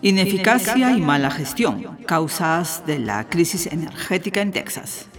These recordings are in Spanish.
Ineficacia y mala gestión, causas de la crisis energética en Texas.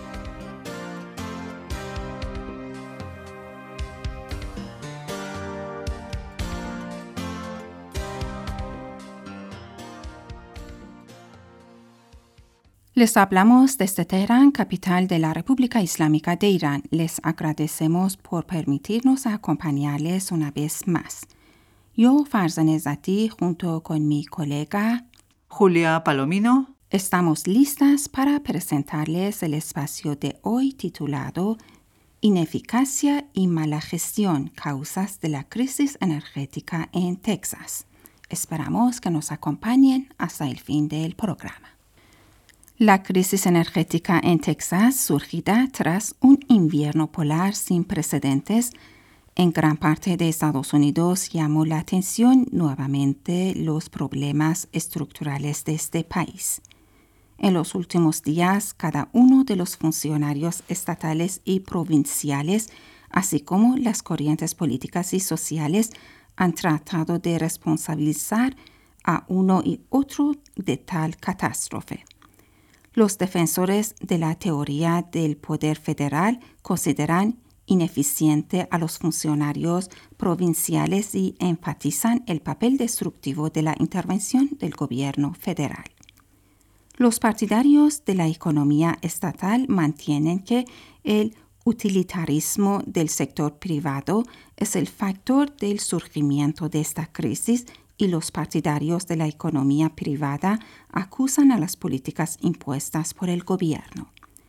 Les hablamos desde Teherán, capital de la República Islámica de Irán. Les agradecemos por permitirnos acompañarles una vez más. Yo, Farzan Ezzati, junto con mi colega Julia Palomino, estamos listas para presentarles el espacio de hoy titulado Ineficacia y mala gestión, causas de la crisis energética en Texas. Esperamos que nos acompañen hasta el fin del programa. La crisis energética en Texas, surgida tras un invierno polar sin precedentes en gran parte de Estados Unidos, llamó la atención nuevamente los problemas estructurales de este país. En los últimos días, cada uno de los funcionarios estatales y provinciales, así como las corrientes políticas y sociales, han tratado de responsabilizar a uno y otro de tal catástrofe. Los defensores de la teoría del poder federal consideran ineficiente a los funcionarios provinciales y enfatizan el papel destructivo de la intervención del gobierno federal. Los partidarios de la economía estatal mantienen que el utilitarismo del sector privado es el factor del surgimiento de esta crisis y los partidarios de la economía privada acusan a las políticas impuestas por el gobierno.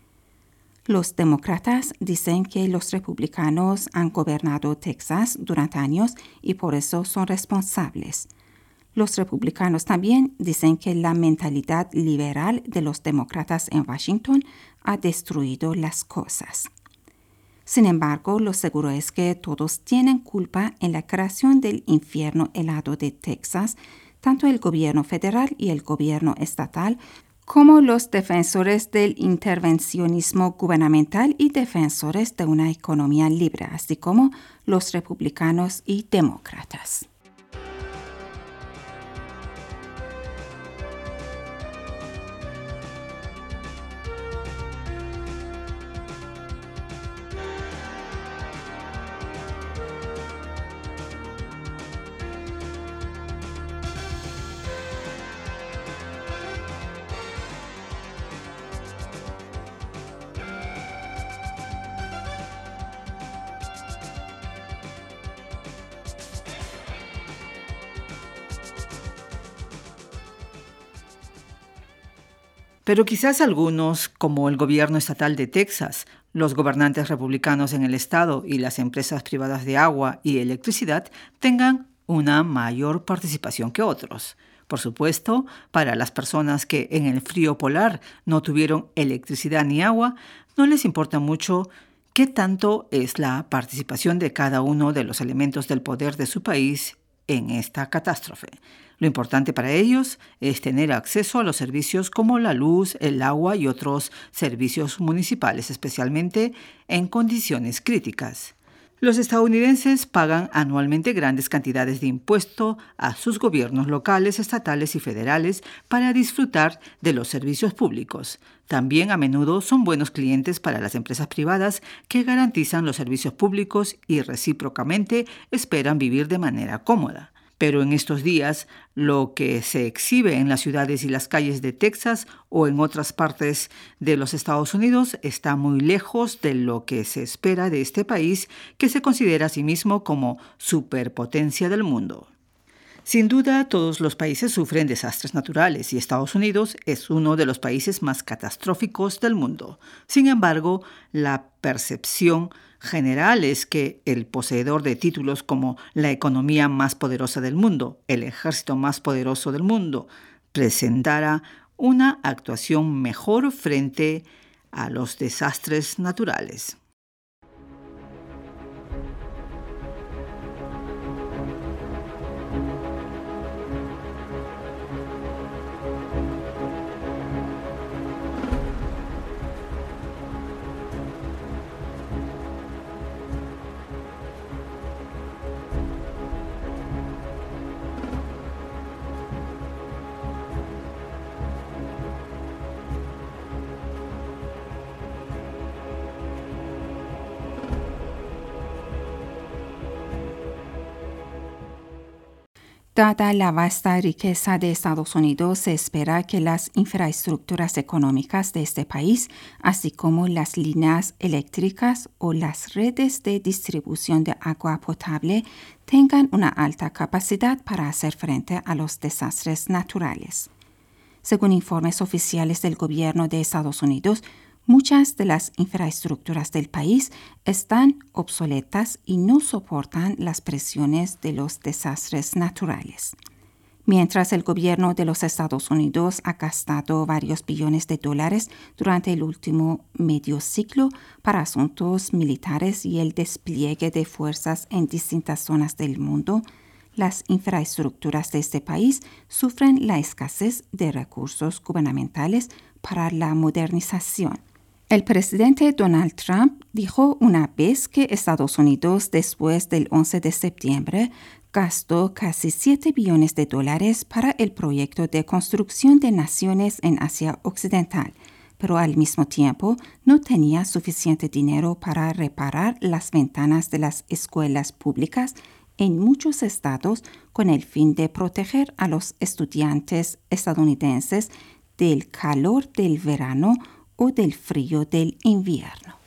Los demócratas dicen que los republicanos han gobernado Texas durante años y por eso son responsables. Los republicanos también dicen que la mentalidad liberal de los demócratas en Washington ha destruido las cosas. Sin embargo, lo seguro es que todos tienen culpa en la creación del infierno helado de Texas, tanto el gobierno federal y el gobierno estatal, como los defensores del intervencionismo gubernamental y defensores de una economía libre, así como los republicanos y demócratas. Pero quizás algunos, como el gobierno estatal de Texas, los gobernantes republicanos en el estado y las empresas privadas de agua y electricidad, tengan una mayor participación que otros. Por supuesto, para las personas que en el frío polar no tuvieron electricidad ni agua, no les importa mucho qué tanto es la participación de cada uno de los elementos del poder de su país en esta catástrofe. Lo importante para ellos es tener acceso a los servicios como la luz, el agua y otros servicios municipales, especialmente en condiciones críticas. Los estadounidenses pagan anualmente grandes cantidades de impuesto a sus gobiernos locales, estatales y federales para disfrutar de los servicios públicos. También a menudo son buenos clientes para las empresas privadas que garantizan los servicios públicos y recíprocamente esperan vivir de manera cómoda. Pero en estos días, lo que se exhibe en las ciudades y las calles de Texas o en otras partes de los Estados Unidos está muy lejos de lo que se espera de este país, que se considera a sí mismo como superpotencia del mundo. Sin duda, todos los países sufren desastres naturales y Estados Unidos es uno de los países más catastróficos del mundo. Sin embargo, la percepción general es que el poseedor de títulos como la economía más poderosa del mundo, el ejército más poderoso del mundo, presentará una actuación mejor frente a los desastres naturales. Dada la vasta riqueza de Estados Unidos, se espera que las infraestructuras económicas de este país, así como las líneas eléctricas o las redes de distribución de agua potable, tengan una alta capacidad para hacer frente a los desastres naturales. Según informes oficiales del gobierno de Estados Unidos, muchas de las infraestructuras del país están obsoletas y no soportan las presiones de los desastres naturales. Mientras el gobierno de los Estados Unidos ha gastado varios billones de dólares durante el último medio siglo para asuntos militares y el despliegue de fuerzas en distintas zonas del mundo, las infraestructuras de este país sufren la escasez de recursos gubernamentales para la modernización. El presidente Donald Trump dijo una vez que Estados Unidos, después del 11 de septiembre, gastó casi $7 billones para el proyecto de construcción de naciones en Asia Occidental, pero al mismo tiempo no tenía suficiente dinero para reparar las ventanas de las escuelas públicas en muchos estados con el fin de proteger a los estudiantes estadounidenses del calor del verano o del frío del invierno.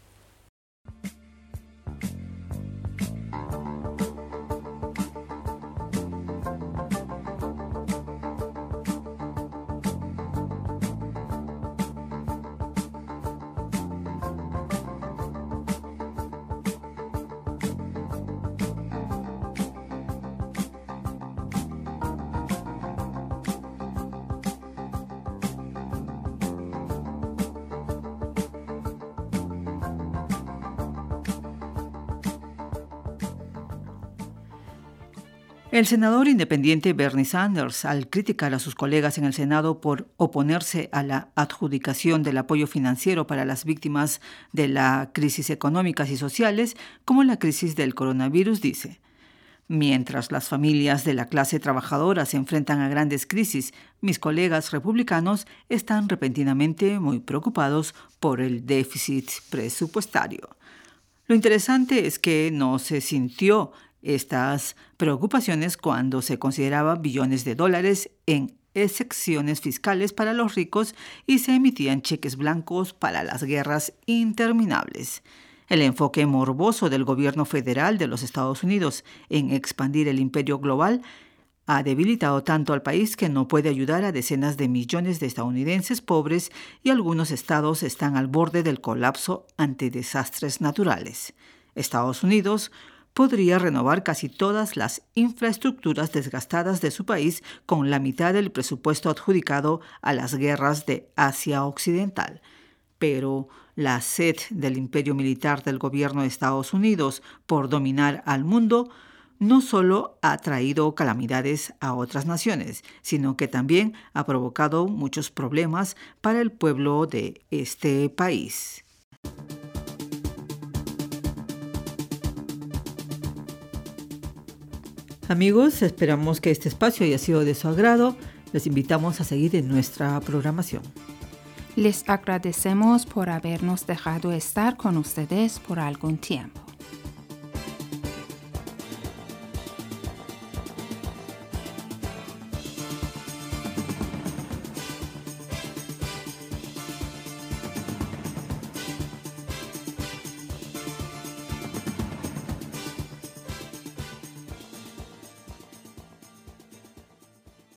El senador independiente Bernie Sanders, al criticar a sus colegas en el Senado por oponerse a la adjudicación del apoyo financiero para las víctimas de la crisis económicas y sociales, como la crisis del coronavirus, dice: mientras las familias de la clase trabajadora se enfrentan a grandes crisis, mis colegas republicanos están repentinamente muy preocupados por el déficit presupuestario. Lo interesante es que no se sintió estas preocupaciones cuando se consideraban billones de dólares en excepciones fiscales para los ricos y se emitían cheques blancos para las guerras interminables. El enfoque morboso del gobierno federal de los Estados Unidos en expandir el imperio global ha debilitado tanto al país que no puede ayudar a decenas de millones de estadounidenses pobres y algunos estados están al borde del colapso ante desastres naturales. Estados Unidos podría renovar casi todas las infraestructuras desgastadas de su país con la mitad del presupuesto adjudicado a las guerras de Asia Occidental. Pero la sed del imperio militar del gobierno de Estados Unidos por dominar al mundo no solo ha traído calamidades a otras naciones, sino que también ha provocado muchos problemas para el pueblo de este país. Amigos, esperamos que este espacio haya sido de su agrado. Les invitamos a seguir en nuestra programación. Les agradecemos por habernos dejado estar con ustedes por algún tiempo.